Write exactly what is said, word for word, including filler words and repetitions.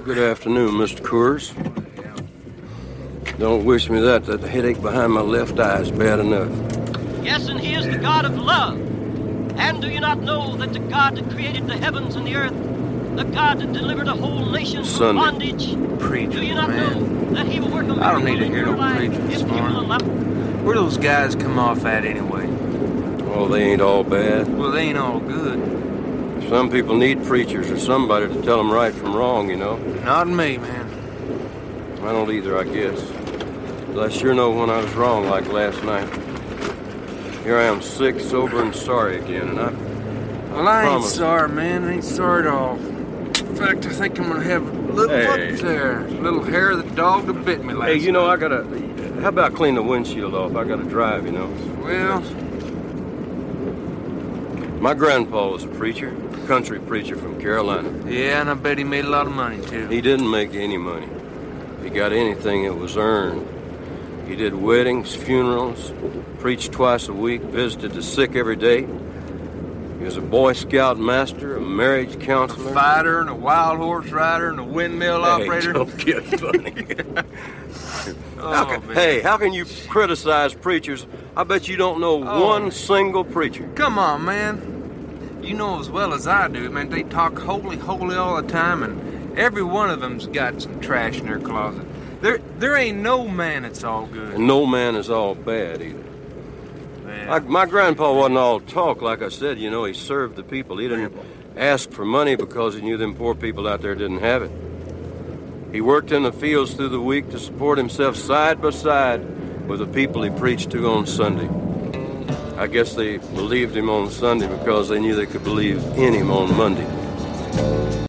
Good afternoon, Mister Coors. Don't wish me that. That headache behind my left eye is bad enough. Yes, and he is the God of love. And do you not know that the God that created the heavens and the earth, the God that delivered a whole nation from Sunday. bondage, Preacher, do you not man. know that he will work a I don't need miracle to in hear your no life preaching if this you will morning. allow? Where those guys come off at anyway? Oh, they ain't all bad. Well, they ain't all good. Some people need preachers or somebody to tell them right from wrong, you know. Not me, man. I don't either, I guess. But I sure know when I was wrong, like last night. Here I am, sick, sober, and sorry again, and I... Well, I ain't promise. sorry, man. I ain't sorry at all. In fact, I think I'm gonna have a little Hey. look there. A little hair of the dog that bit me last Hey, you know, I night. gotta... How about clean the windshield off? I gotta drive, you know. Well, My grandpa was a preacher, country preacher from Carolina. yeah, and I bet he made a lot of money, too. He didn't make any money. He got anything, it was earned. He did weddings, funerals, preached twice a week, visited the sick every day. He was a Boy Scout master, a marriage A counselor. fighter and a wild horse rider and a windmill Hey, operator. don't get funny. Oh, How can- man. hey, how can you criticize preachers? I bet you don't know Oh. one single preacher. Come on, man. You know as well as I do, man, they talk holy, holy all the time, and every one of them's got some trash in their closet. There there ain't no man that's all good. And no man is all bad either. Man. I, my grandpa wasn't all talk, like I said. You know, he served the people. He didn't ask for money because he knew them poor people out there didn't have it. He worked in the fields through the week to support himself side by side with the people he preached to on Sunday. I guess they believed him on Sunday because they knew they could believe in him on Monday.